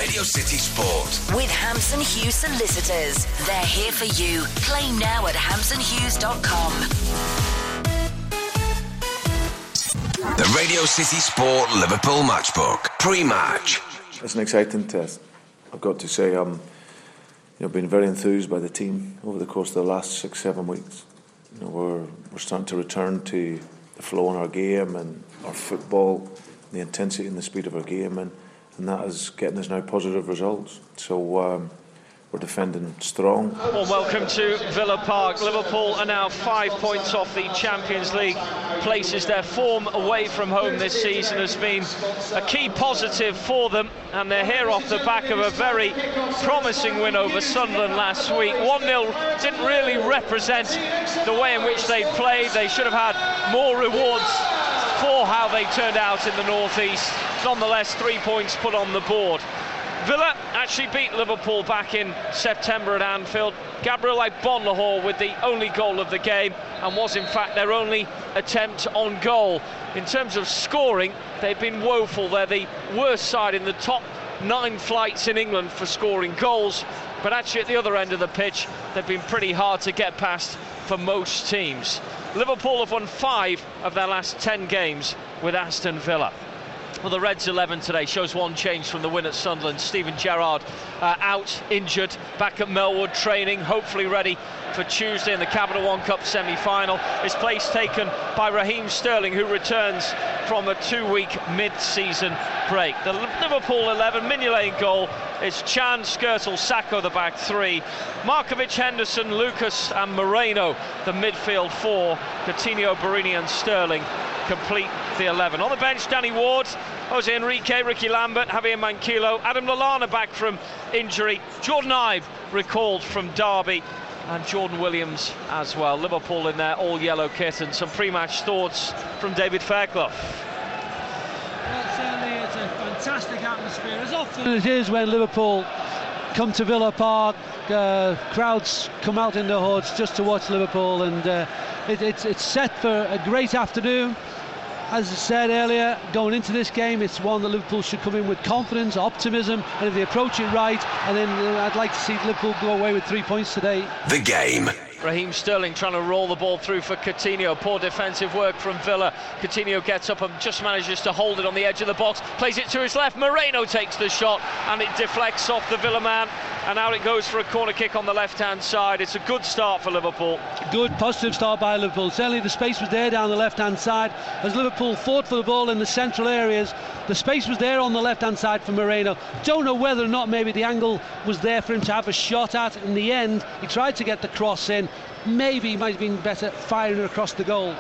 Radio City Sport. With Hampson Hughes Solicitors. They're here for you. Claim now at hampsonhughes.com. The Radio City Sport Liverpool Matchbook. Pre-match. It's an exciting test. I've got to say I'm been very enthused by the team over the course of the last 6-7 weeks. We're starting to return to the flow in our game and our football, the intensity and the speed of our game, and that is getting us now positive results. So we're defending strong. Well, welcome to Villa Park. Liverpool are now 5 points off the Champions League places. Their form away from home this season has been a key positive for them, and they're here off the back of a very promising win over Sunderland last week. 1-0 didn't really represent the way in which they played. They should have had more rewards for how they turned out in the northeast. Nonetheless, 3 points put on the board. Villa actually beat Liverpool back in September at Anfield. Gabriel Agbonlahor with the only goal of the game, and was in fact their only attempt on goal. In terms of scoring, they've been woeful. They're the worst side in the top 9 flights in England for scoring goals, but actually at the other end of the pitch they've been pretty hard to get past for most teams. Liverpool have won 5 of their last 10 games with Aston Villa. Well, the Reds 11 today shows one change from the win at Sunderland. Steven Gerrard out, injured, back at Melwood training, hopefully ready for Tuesday in the Capital One Cup semi-final. His place taken by Raheem Sterling, who returns from a 2-week mid-season break. The Liverpool 11, Mignolet in goal. It's Chan, Skrtel, Sakho the back 3, Markovic, Henderson, Lucas and Moreno the midfield 4. Coutinho, Borini and Sterling complete the 11. On the bench, Danny Ward, Jose Enrique, Ricky Lambert, Javier Manquillo, Adam Lallana back from injury, Jordan Ibe recalled from Derby, and Jordan Williams as well. Liverpool in their all-yellow kit, and some pre-match thoughts from David Fairclough. Well, certainly it's a fantastic atmosphere, as often as it is when Liverpool come to Villa Park. Crowds come out in their hordes just to watch Liverpool, and it's set for a great afternoon. As I said earlier, going into this game, it's one that Liverpool should come in with confidence, optimism, and if they approach it right, and then I'd like to see Liverpool go away with 3 points today. The game. Raheem Sterling trying to roll the ball through for Coutinho. Poor defensive work from Villa. Coutinho gets up and just manages to hold it on the edge of the box, plays it to his left. Moreno takes the shot and it deflects off the Villa man, and out it goes for a corner kick on the left-hand side. It's a good start for Liverpool. Good, positive start by Liverpool. Certainly the space was there down the left-hand side as Liverpool fought for the ball in the central areas. The space was there on the left-hand side for Moreno. Don't know whether or not maybe the angle was there for him to have a shot at. In the end, he tried to get the cross in. Maybe he might have been better firing across the goal.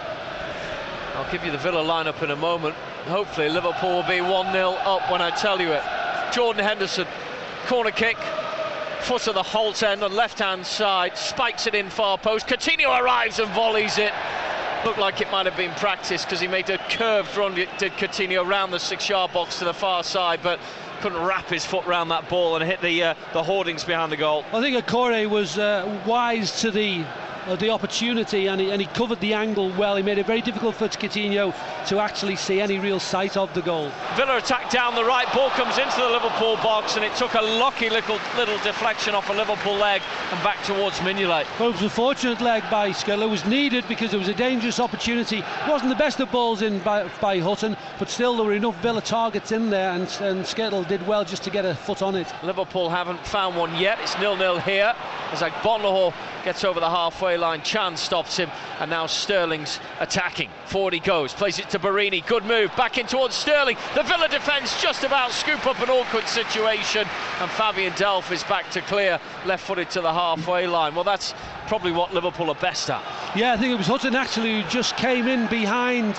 I'll give you the Villa lineup in a moment. Hopefully Liverpool will be 1-0 up when I tell you it. Jordan Henderson, corner kick, foot of the Holt end on left-hand side, spikes it in far post. Coutinho arrives and volleys it. Looked like it might have been practice because he made a curved run, did Coutinho, round the 6-yard box to the far side, but couldn't wrap his foot round that ball and hit the hoardings behind the goal. I think Akore was wise to the opportunity, and he covered the angle well. He made it very difficult for Coutinho to actually see any real sight of the goal. Villa attack down the right, ball comes into the Liverpool box, and it took a lucky little deflection off a Liverpool leg and back towards Mignolet. Well, it was a fortunate leg by Skrtel. It was needed because it was a dangerous opportunity. It wasn't the best of balls in by Hutton, but still there were enough Villa targets in there, and Skrtel did well just to get a foot on it. Liverpool haven't found one yet. It's 0-0 here as Agbonlahor gets over the halfway line. Chan stops him, and now Sterling's attacking. Forward he goes, plays it to Borini. Good move back in towards Sterling. The Villa defence just about scoop up an awkward situation, and Fabian Delph is back to clear, left-footed to the halfway line. Well, that's probably what Liverpool are best at. Yeah, I think it was Hutton actually who just came in behind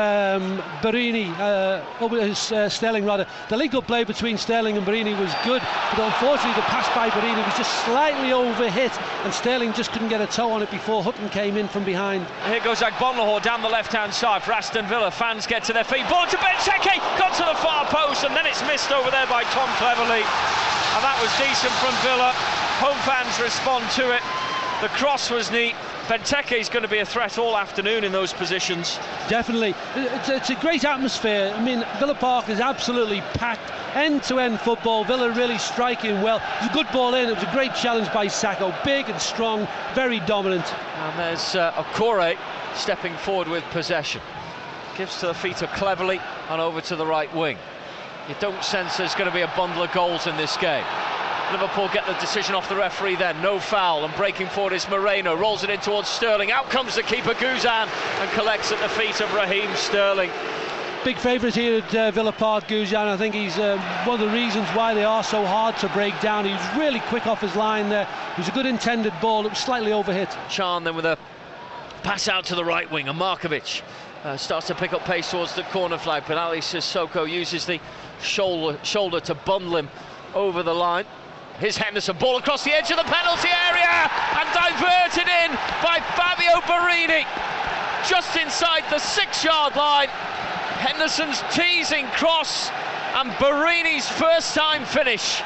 Borini, Sterling rather. The link-up play between Sterling and Borini was good, but unfortunately the pass by Borini was just slightly overhit, and Sterling just couldn't get a toe on it before Hutton came in from behind. Here goes Agbonlahor down the left-hand side for Aston Villa. Fans get to their feet. Ball to Benteke, got to the far post, and then it's missed over there by Tom Cleverley. And that was decent from Villa. Home fans respond to it. The cross was neat. Benteke is going to be a threat all afternoon in those positions. Definitely. It's a great atmosphere. I mean, Villa Park is absolutely packed, end-to-end football. Villa really striking well. It was a good ball in. It was a great challenge by Sakho. Big and strong, very dominant. And there's Okore stepping forward with possession. Gives to the feet of Cleverley and over to the right wing. You don't sense there's going to be a bundle of goals in this game. Liverpool get the decision off the referee then, no foul, and breaking forward is Moreno, rolls it in towards Sterling, out comes the keeper Guzan and collects at the feet of Raheem Sterling. Big favourite here at Villa Park, Guzan. I think he's one of the reasons why they are so hard to break down. He was really quick off his line there. It was a good intended ball, it was slightly overhit. Chan then with a pass out to the right wing, and Markovic starts to pick up pace towards the corner flag, but Ali Sissoko uses the shoulder to bundle him over the line. Here's Henderson, ball across the edge of the penalty area and diverted in by Fabio Borini just inside the 6-yard line. Henderson's teasing cross and Borini's first time finish.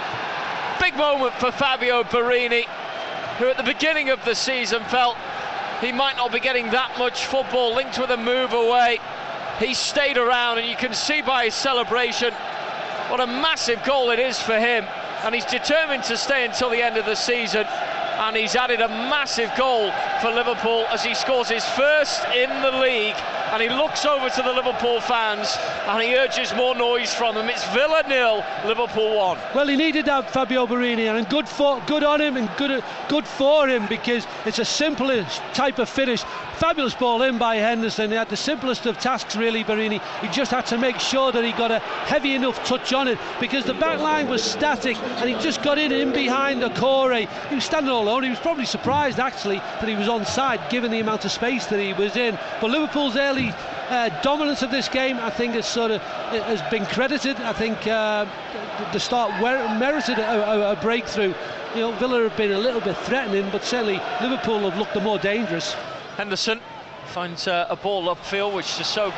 Big moment for Fabio Borini, who at the beginning of the season felt he might not be getting that much football, linked with a move away. He stayed around, and you can see by his celebration what a massive goal it is for him, and he's determined to stay until the end of the season, and he's added a massive goal for Liverpool as he scores his first in the league, and he looks over to the Liverpool fans and he urges more noise from them. It's Villa 0, Liverpool 1. Well, he needed that, Fabio Borini, and good on him and good for him, because it's a simplest type of finish. Fabulous ball in by Henderson. He had the simplest of tasks really, Borini. He just had to make sure that he got a heavy enough touch on it, because the back line was static and he just got in behind Okore. He was standing all alone. He was probably surprised actually that he was onside given the amount of space that he was in. But Liverpool's early dominance of this game, I think, has been credited. I think the start merited a breakthrough. You know, Villa have been a little bit threatening, but certainly Liverpool have looked the more dangerous. Henderson finds a ball upfield, which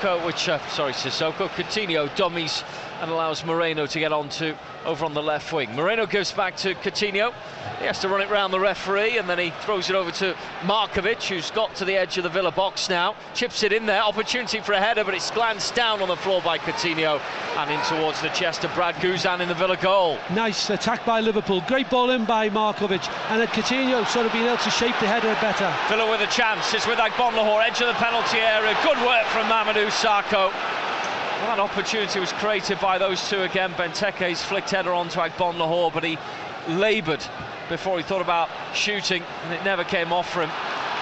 Coutinho dummies and allows Moreno to get over on the left wing. Moreno gives back to Coutinho. He has to run it round the referee, and then he throws it over to Markovic, who's got to the edge of the Villa box now. Chips it in there, opportunity for a header, but it's glanced down on the floor by Coutinho and in towards the chest of Brad Guzan in the Villa goal. Nice attack by Liverpool. Great ball in by Markovic, and Coutinho sort of being able to shape the header better. Villa with a chance. It's with Agbonlahor, edge of the penalty area. Good work from Mamadou Sakho. Well, that opportunity was created by those two again. Benteke's flicked header onto Agbonlahor, but he laboured before he thought about shooting, and it never came off for him.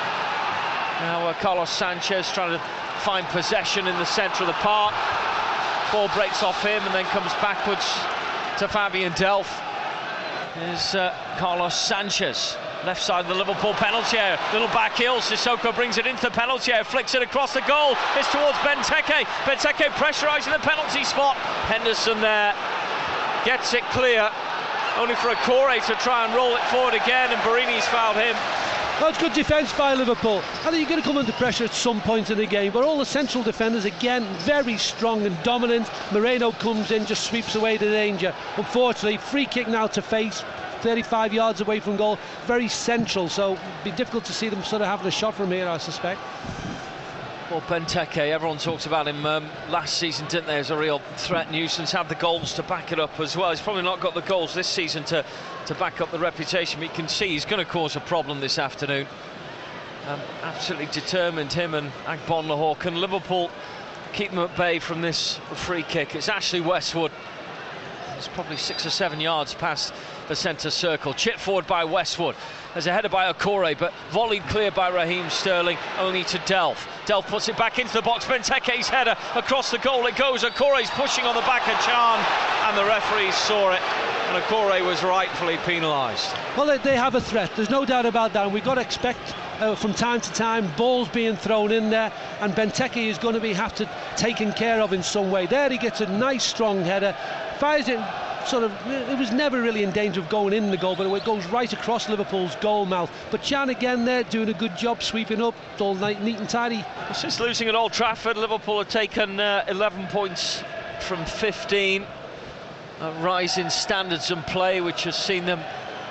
Now Carlos Sanchez trying to find possession in the centre of the park. Ball breaks off him and then comes backwards to Fabian Delph. Here's Carlos Sanchez. Left side of the Liverpool penalty area, little back heel, Sissoko brings it into the penalty area, flicks it across the goal, it's towards Benteke pressurising the penalty spot. Henderson there, gets it clear, only for Okore to try and roll it forward again, and Borini's fouled him. That's good defence by Liverpool. I think you're going to come under pressure at some point in the game, but all the central defenders again very strong and dominant. Moreno comes in, just sweeps away the danger. Unfortunately, free kick now to face, 35 yards away from goal, very central, so it'd be difficult to see them sort of having a shot from here, I suspect. Well, Benteke, everyone talked about him last season, didn't they, as a real threat nuisance, had the goals to back it up as well. He's probably not got the goals this season to back up the reputation, but you can see he's going to cause a problem this afternoon. Absolutely determined, him and Agbonlahor. Can Liverpool keep them at bay from this free kick? It's Ashley Westwood. It's probably 6 or 7 yards past the centre circle. Chipped forward by Westwood. There's a header by Okore, but volleyed clear by Raheem Sterling, only to Delph. Delph puts it back into the box. Benteke's header across the goal. It goes. Okore's pushing on the back of Chan, and the referees saw it, and Okore was rightfully penalised. Well, they have a threat. There's no doubt about that. We've got to expect from time to time balls being thrown in there, and Benteke is going to have to taken care of in some way. There he gets a nice strong header, fires it. It was never really in danger of going in the goal, but it goes right across Liverpool's goal mouth. But Chan again there doing a good job sweeping up, all neat and tidy. Since losing at Old Trafford, Liverpool have taken 11 points from 15. A rise in standards and play, which has seen them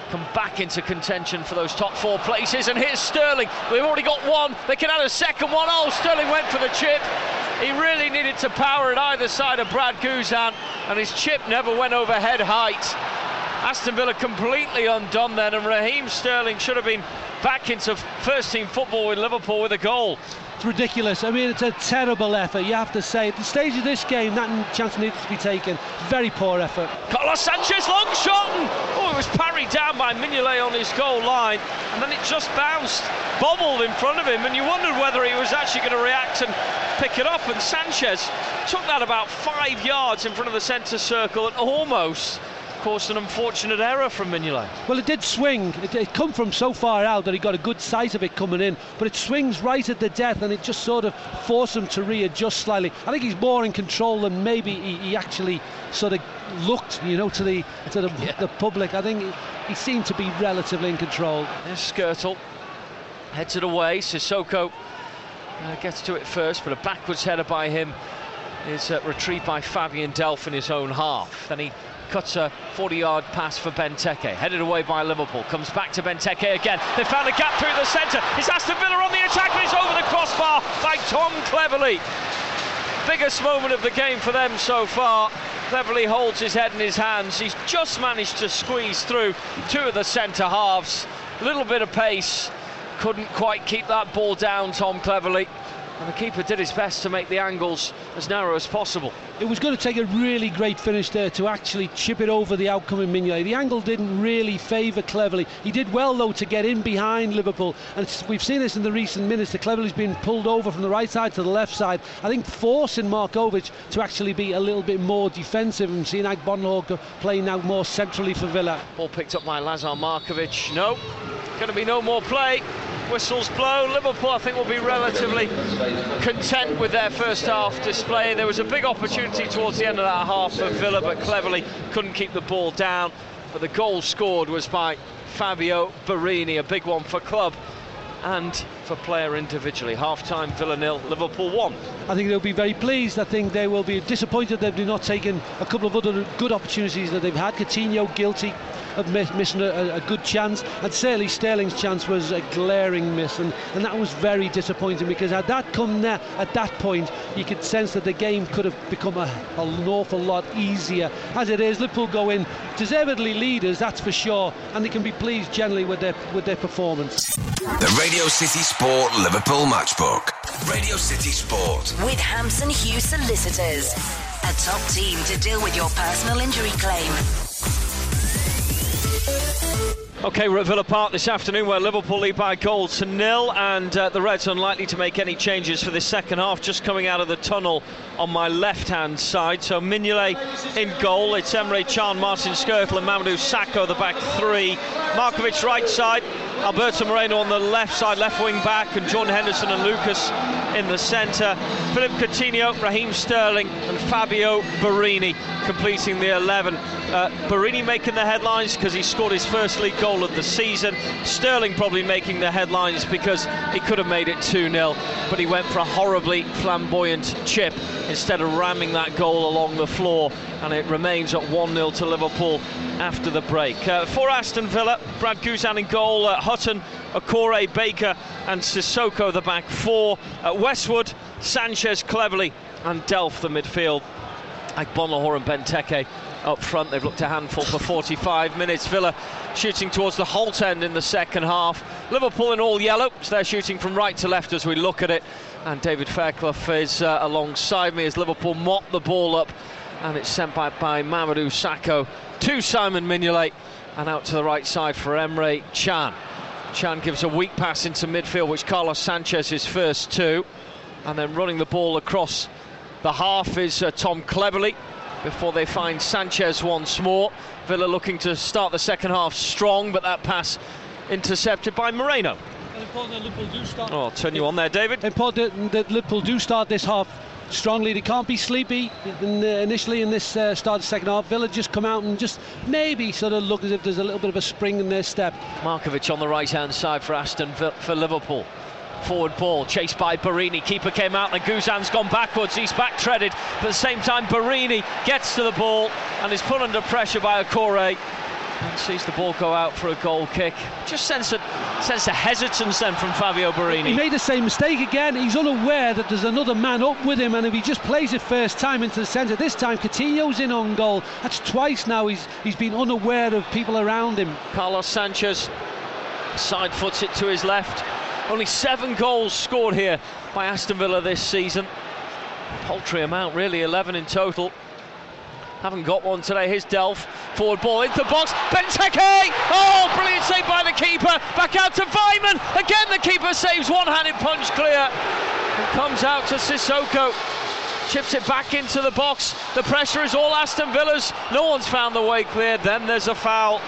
come back into contention for those top 4 places. And here's Sterling. They've already got one. They can add a second one. Oh, Sterling went for the chip. He really needed to power at either side of Brad Guzan, and his chip never went over head height. Aston Villa completely undone then, and Raheem Sterling should have been back into first team football with Liverpool with a goal. It's ridiculous. I mean, it's a terrible effort, you have to say. At the stage of this game, that chance needs to be taken. Very poor effort. Carlos Sanchez, long shot! Oh, it was parried down by Mignolet on his goal line, and then it just bounced, bobbled in front of him, and you wondered whether he was actually going to react and pick it up, and Sanchez took that about 5 yards in front of the centre circle and almost caused an unfortunate error from Mignolet. Well, it did swing. It come from so far out that he got a good sight of it coming in, but it swings right at the death, and it just sort of forced him to readjust slightly. I think he's more in control than maybe he actually sort of looked, you know, to the public. I think he seemed to be relatively in control. There's Skirtle, heads it away. Sissoko gets to it first, but a backwards header by him is retrieved by Fabian Delph in his own half. Then he cuts a 40-yard pass for Benteke, headed away by Liverpool, comes back to Benteke again. They found a gap through the centre. It's Aston Villa on the attack, but it's over the crossbar by Tom Cleverley. Biggest moment of the game for them so far. Cleverley holds his head in his hands. He's just managed to squeeze through 2 of the centre halves. A little bit of pace, couldn't quite keep that ball down, Tom Cleverley. And the keeper did his best to make the angles as narrow as possible. It was going to take a really great finish there to actually chip it over the outcoming Mignolet. The angle didn't really favour Cleverley. He did well, though, to get in behind Liverpool. And we've seen this in the recent minutes. The Cleverley's been pulled over from the right side to the left side. I think forcing Markovic to actually be a little bit more defensive, and seeing Agbonlahor playing now more centrally for Villa. Ball picked up by Lazar Markovic. No, going to be no more play. Whistles blow. Liverpool, I think, will be relatively content with their first half display. There was a big opportunity towards the end of that half for Villa, but Cleverley couldn't keep the ball down. But the goal scored was by Fabio Borini, a big one for club and for player individually. Half-time, Villa 0, Liverpool 1. I think they'll be very pleased. I think they will be disappointed they've not taken a couple of other good opportunities that they've had. Coutinho guilty of missing a good chance, and certainly Sterling's chance was a glaring miss, and that was very disappointing, because had that come there at that point, you could sense that the game could have become an awful lot easier. As it is, Liverpool go in deservedly leaders, that's for sure, and they can be pleased generally with their performance. The Radio City Sport Liverpool Matchbook. Radio City Sport. With Hampson Hughes Solicitors, a top team to deal with your personal injury claim. OK, we're at Villa Park this afternoon, where Liverpool lead by a goal to 0, and the Reds unlikely to make any changes for this second half. Just coming out of the tunnel on my left-hand side. So Mignolet in goal. It's Emre Can, Martin Skrtel and Mamadou Sakho, the back 3. Markovic right side, Alberto Moreno on the left side, left wing back, and Jordan Henderson and Lucas in the centre. Philippe Coutinho, Raheem Sterling and Fabio Borini completing the 11. Borini making the headlines because he scored his first league goal of the season. Sterling probably making the headlines because he could have made it 2-0, but he went for a horribly flamboyant chip instead of ramming that goal along the floor, and it remains at 1-0 to Liverpool after the break. For Aston Villa, Brad Guzan in goal, Hutton, Okore, Baker and Sissoko the back 4. Westwood, Sanchez, Cleverley and Delph the midfield. Agbonlahor and Benteke up front. They've looked a handful for 45 minutes. Villa shooting towards the Holt end in the second half. Liverpool in all yellow, so they're shooting from right to left as we look at it. And David Fairclough is alongside me as Liverpool mop the ball up, and it's sent back by Mamadou Sakho to Simon Mignolet, and out to the right side for Emre Can. Can gives a weak pass into midfield, which Carlos Sanchez is first to, and then running the ball across the half is Tom Cleverley before they find Sanchez once more. Villa looking to start the second half strong, but that pass intercepted by Moreno. Important that Liverpool do start. Oh, I'll turn you on there, David. Important that Liverpool do start this half strongly. They can't be sleepy initially in this start of the second half. Villa just come out and just maybe sort of look as if there's a little bit of a spring in their step. Markovic on the right hand side for for Liverpool. Forward ball chased by Borini. Keeper came out and Guzan's gone backwards. He's back treaded, but at the same time Borini gets to the ball and is put under pressure by Okore. And sees the ball go out for a goal kick. Just sense a hesitance then from Fabio Borini. He made the same mistake again. He's unaware that there's another man up with him, and if he just plays it first time into the centre, this time Coutinho's in on goal. That's twice now he's been unaware of people around him. Carlos Sanchez side foots it to his left. Only 7 goals scored here by Aston Villa this season. Paltry amount really, 11 in total. Haven't got one today. Here's Delph, forward ball into the box. Benteke! Oh, brilliant save by the keeper. Back out to Weimann. Again, the keeper saves, one-handed punch clear. And comes out to Sissoko. Chips it back into the box. The pressure is all Aston Villa's. No one's found the way clear. Then there's a foul.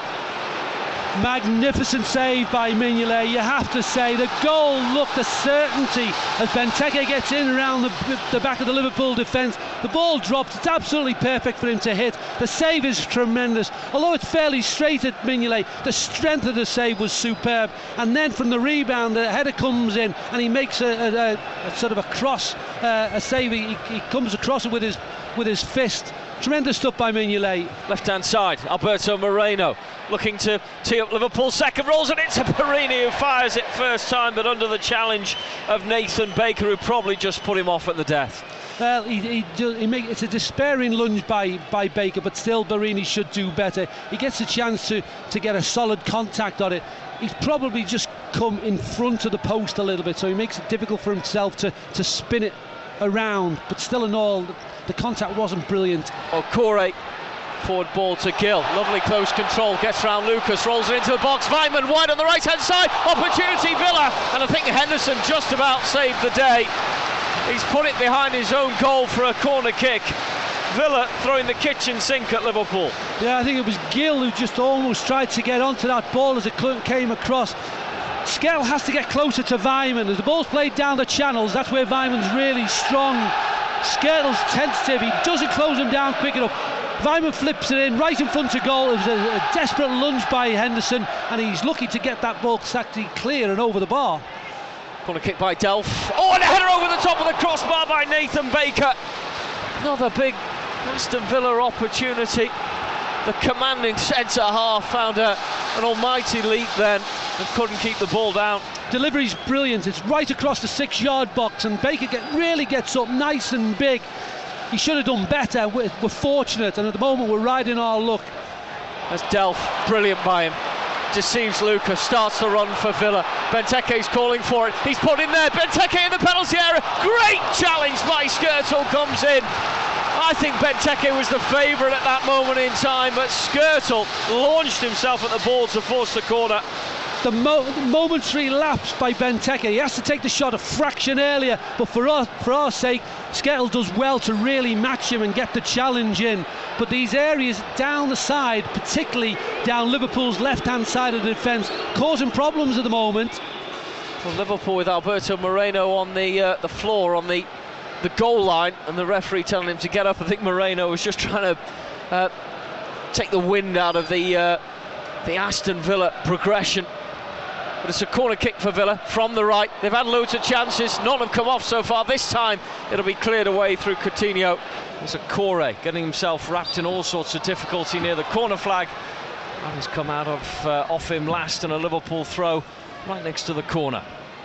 Magnificent save by Mignolet, you have to say. The goal looked a certainty as Benteke gets in around the back of the Liverpool defence. The ball drops, it's absolutely perfect for him to hit. The save is tremendous. Although it's fairly straight at Mignolet, the strength of the save was superb. And then from the rebound, the header comes in and he makes a sort of a cross, a save. He comes across it with his fist. Tremendous stuff by Mignolet. Left-hand side, Alberto Moreno looking to tee up Liverpool. Second rolls it into Borini, who fires it first time, but under the challenge of Nathan Baker, who probably just put him off at the death. Well, it's a despairing lunge by Baker, but still Borini should do better. He gets a chance to get a solid contact on it. He's probably just come in front of the post a little bit, so he makes it difficult for himself to spin it around, but still in all, the contact wasn't brilliant. Okore, forward ball to Gill, lovely close control, gets round Lucas, rolls it into the box. Weimann wide on the right hand side, opportunity Villa, and I think Henderson just about saved the day. He's put it behind his own goal for a corner kick. Villa throwing the kitchen sink at Liverpool. Yeah, I think it was Gill who just almost tried to get onto that ball as it came across. Skertel has to get closer to Weimann. As the ball's played down the channels, that's where Weimann's really strong. Skertel's tentative, he doesn't close him down quick enough. Weimann flips it in right in front of goal. It was a desperate lunge by Henderson, and he's lucky to get that ball actually clear and over the bar. Corner kick by Delph. Oh, and a header over the top of the crossbar by Nathan Baker. Another big Aston Villa opportunity. The commanding centre half found an almighty leap then and couldn't keep the ball down. Delivery's brilliant. It's right across the 6-yard box, and Baker really gets up nice and big. He should have done better. We're fortunate, and at the moment we're riding our luck. That's Delph, brilliant by him. Deceives Lucas, starts the run for Villa. Benteke's calling for it. He's put in there. Benteke in the penalty area. Great challenge by Skertel comes in. I think Benteke was the favourite at that moment in time, but Skertel launched himself at the ball to force the corner. The momentary lapse by Benteke. He has to take the shot a fraction earlier, but for our sake, Skertel does well to really match him and get the challenge in. But these areas down the side, particularly down Liverpool's left-hand side of the defence, causing problems at the moment. Well, Liverpool with Alberto Moreno on the floor on the goal line, and the referee telling him to get up. I think Moreno was just trying to take the wind out of the Aston Villa progression. But it's a corner kick for Villa from the right. They've had loads of chances, none have come off so far. This time it'll be cleared away through Coutinho. There's Okore getting himself wrapped in all sorts of difficulty near the corner flag. That has come out of off him last, and a Liverpool throw right next to the corner.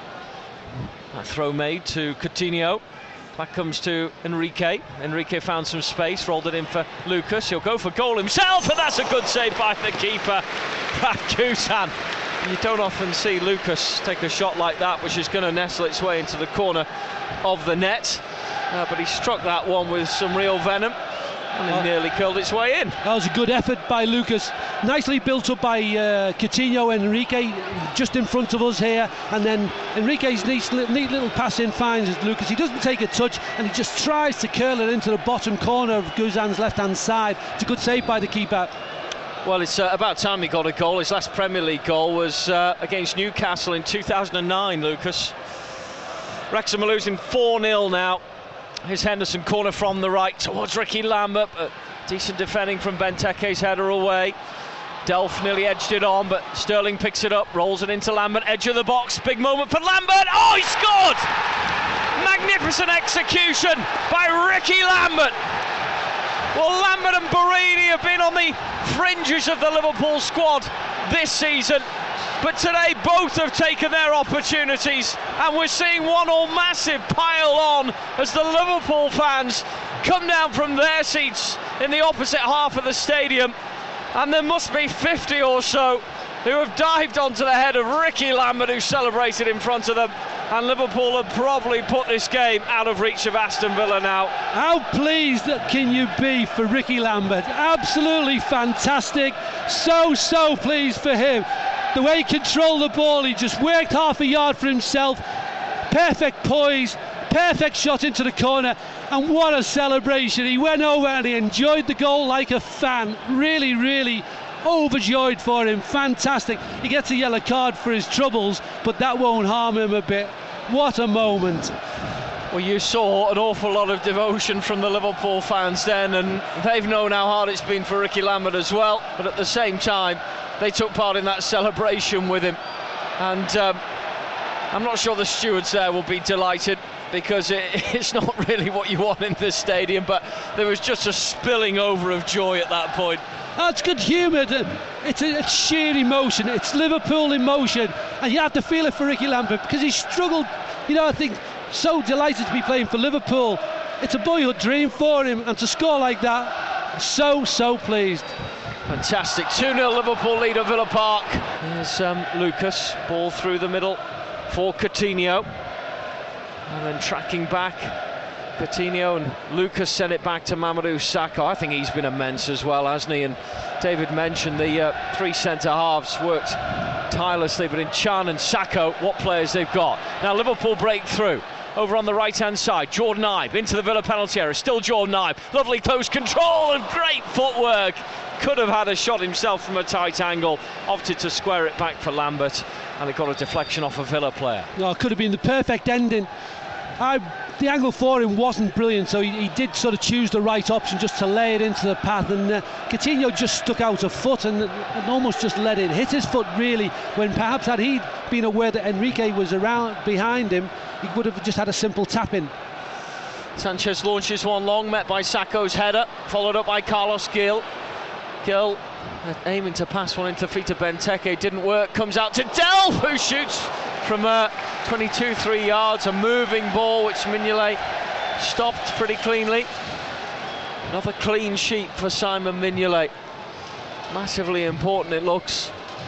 That throw made to Coutinho. Back comes to Enrique. Enrique found some space, rolled it in for Lucas. He'll go for goal himself, and that's a good save by the keeper, Brad Guzan. You don't often see Lucas take a shot like that, which is going to nestle its way into the corner of the net. But he struck that one with some real venom, and it nearly curled its way in. That was a good effort by Lucas. Nicely built up by Coutinho and Enrique, just in front of us here. And then Enrique's neat little pass in finds Lucas. He doesn't take a touch, and he just tries to curl it into the bottom corner of Guzan's left-hand side. It's a good save by the keeper. Well, it's about time he got a goal. His last Premier League goal was against Newcastle in 2009, Lucas. Wrexham are losing 4-0 now. Here's Henderson, corner from the right towards Ricky Lambert. Decent defending from Benteke's header away. Delph nearly edged it on, but Sterling picks it up, rolls it into Lambert, edge of the box. Big moment for Lambert. Oh, he scored! Magnificent execution by Ricky Lambert. Well, Lambert and Borini have been on the fringes of the Liverpool squad this season, but today both have taken their opportunities, and we're seeing 1-1 massive pile on as the Liverpool fans come down from their seats in the opposite half of the stadium, and there must be 50 or so who have dived onto the head of Ricky Lambert, who celebrated in front of them, and Liverpool have probably put this game out of reach of Aston Villa now. How pleased can you be for Ricky Lambert? Absolutely fantastic. So pleased for him. The way he controlled the ball, he just worked half a yard for himself. Perfect poise, perfect shot into the corner, and what a celebration. He went over and he enjoyed the goal like a fan. Really overjoyed for him. Fantastic. He gets a yellow card for his troubles, but that won't harm him a bit. What a moment. Well, you saw an awful lot of devotion from the Liverpool fans then, and they've known how hard it's been for Ricky Lambert as well, but at the same time they took part in that celebration with him, and I'm not sure the stewards there will be delighted, because it's not really what you want in this stadium, but there was just a spilling over of joy at that point. It's good humour. It's sheer emotion. It's Liverpool emotion, and you have to feel it for Ricky Lambert, because he struggled. I think so delighted to be playing for Liverpool. It's a boyhood dream for him, and to score like that, so pleased. Fantastic. 2-0 Liverpool lead at Villa Park. Here's Lucas, ball through the middle for Coutinho, and then tracking back. Coutinho and Lucas sent it back to Mamadou Sakho. I think he's been immense as well, hasn't he? And David mentioned the three centre-halves worked tirelessly, but in Can and Sakho, what players they've got. Now Liverpool break through. Over on the right-hand side, Jordan Ibe into the Villa penalty area. Still Jordan Ibe. Lovely close control and great footwork. Could have had a shot himself from a tight angle. Opted to square it back for Lambert, and it got a deflection off a Villa player. No, it could have been the perfect ending. The angle for him wasn't brilliant, so he did sort of choose the right option just to lay it into the path, and Coutinho just stuck out a foot and almost just let it hit his foot, really, when perhaps had he been aware that Enrique was around behind him, he would have just had a simple tap in. Sanchez launches one long, met by Sakho's header, followed up by Carlos Gil. Gil aiming to pass one into Fita Benteke, didn't work, comes out to Delph, who shoots from 22-3 yards, a moving ball which Mignolet stopped pretty cleanly. Another clean sheet for Simon Mignolet. Massively important it looks.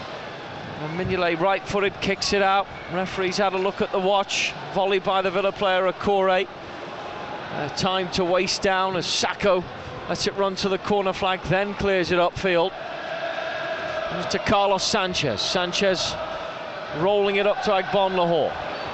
And Mignolet right-footed, kicks it out. Referee's had a look at the watch. Volley by the Villa player Akore. Time to waste down as Sakho lets it run to the corner flag, then clears it upfield. To Carlos Sanchez. Sanchez rolling it up to Agbon Lahore.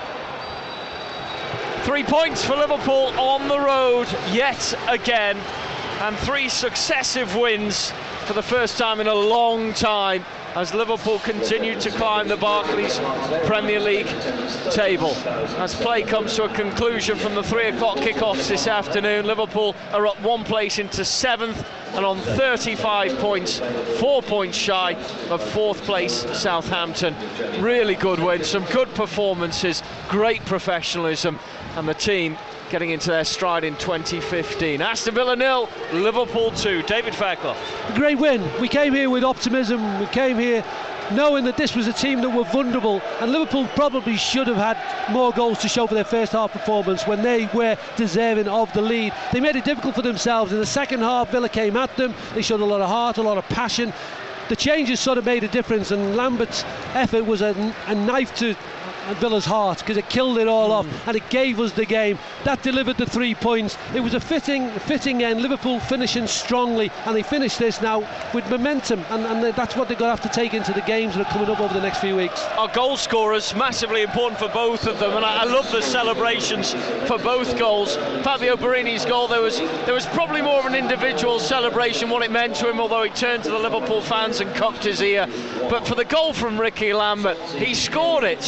3 points for Liverpool on the road yet again, and 3 successive wins for the first time in a long time as Liverpool continue to climb the Barclays Premier League table. As play comes to a conclusion from the 3 o'clock kickoffs this afternoon, Liverpool are up 1 place into 7th and on 35 points, 4 points shy of 4th place Southampton. Really good win, some good performances, great professionalism, and the team getting into their stride in 2015. Aston Villa 0, Liverpool 2. David Fairclough. A great win. We came here with optimism. We came here knowing that this was a team that were vulnerable, and Liverpool probably should have had more goals to show for their first half performance when they were deserving of the lead. They made it difficult for themselves. In the second half, Villa came at them. They showed a lot of heart, a lot of passion. The changes sort of made a difference, and Lambert's effort was a knife to Villa's heart, because it killed it all off and it gave us the game. That delivered the 3 points. It was a fitting end. Liverpool finishing strongly, and they finished this now with momentum, and that's what they're going to have to take into the games that are coming up over the next few weeks. Our goal scorers, massively important for both of them, and I love the celebrations for both goals. Fabio Borini's goal, there was probably more of an individual celebration, what it meant to him, although he turned to the Liverpool fans and cocked his ear. But for the goal from Ricky Lambert, he scored it, stood in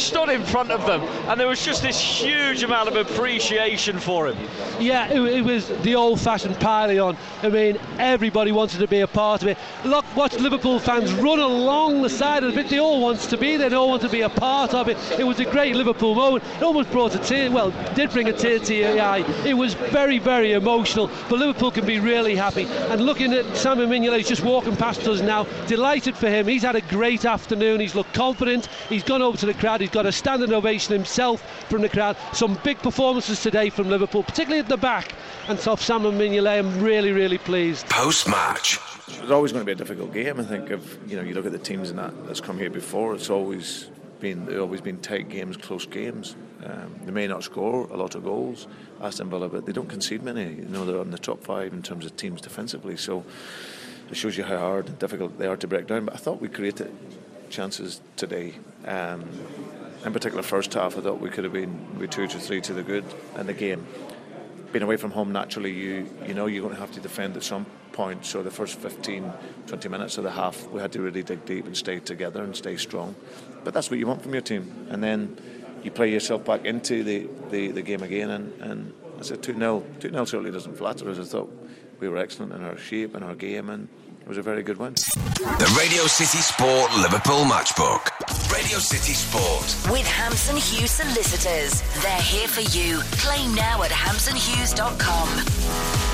front of them, and there was just this huge amount of appreciation for him. Yeah, it was the old-fashioned pile-on. I mean, everybody wanted to be a part of it. Look, watch Liverpool fans run along the side of the bit. They all want to be there, they all want to be a part of it. It was a great Liverpool moment. It almost brought a tear, well, did bring a tear to your eye. It was very, very emotional, but Liverpool can be really happy. And looking at Simon Mignolet, he's just walking past us now, delighted for him. He's had a great afternoon, he's looked confident, he's gone over to the crowd, he's got a standing ovation himself from the crowd. Some big performances today from Liverpool, particularly at the back, and so Simon Mignolet, I'm really, really pleased. Post-match. It's always going to be a difficult game. I think you look at the teams that's come here before, they've always been tight games, close games. They may not score a lot of goals, Aston Villa, but they don't concede many. They're on the top 5 in terms of teams defensively, so it shows you how hard and difficult they are to break down. But I thought we created chances today. In particular, first half, I thought we could have been 2 to 3 to the good in the game. Being away from home, naturally, you're going to have to defend at some point. So the first 15-20 minutes of the half, we had to really dig deep and stay together and stay strong. But that's what you want from your team. And then you play yourself back into the game again. And I said 2-0. 2-0 certainly doesn't flatter us. I thought we were excellent in our shape and our game, and it was a very good win. The Radio City Sport Liverpool Matchbook. Radio City Sport. With Hampson Hughes Solicitors. They're here for you. Claim now at hampsonhughes.com.